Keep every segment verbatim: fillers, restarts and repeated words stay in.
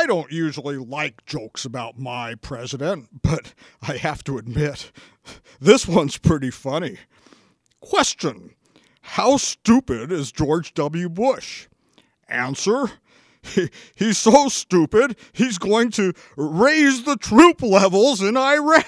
don't usually like jokes about my president, but I have to admit, this one's pretty funny. Question: how stupid is George W. Bush? Answer: He, he's so stupid, he's going to raise the troop levels in Iraq.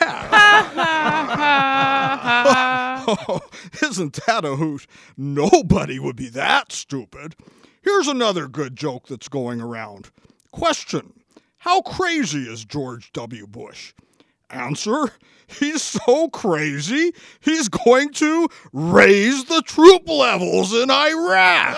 Oh, isn't that a hoot? Nobody would be that stupid. Here's another good joke that's going around. Question: how crazy is George W. Bush? Answer: he's so crazy, he's going to raise the troop levels in Iraq.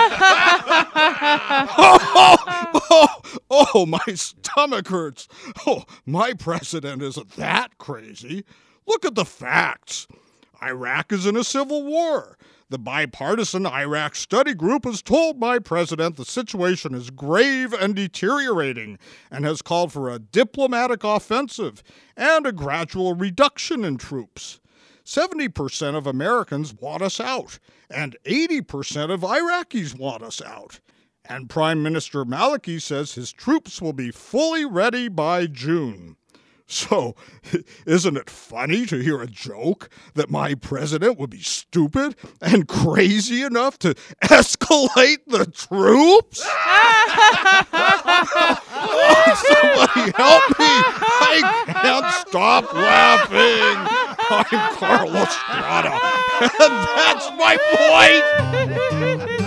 oh, oh, oh, oh, my stomach hurts. Oh, my president isn't that crazy. Look at the facts. Iraq is in a civil war. The bipartisan Iraq study group has told my president the situation is grave and deteriorating and has called for a diplomatic offensive and a gradual reduction in troops. seventy percent of Americans want us out, and eighty percent of Iraqis want us out. And Prime Minister Maliki says his troops will be fully ready by June. So, isn't it funny to hear a joke that my president would be stupid and crazy enough to escalate the troops? Oh, somebody help me! I can't stop laughing! I'm Carlos Estrada, and that's my point!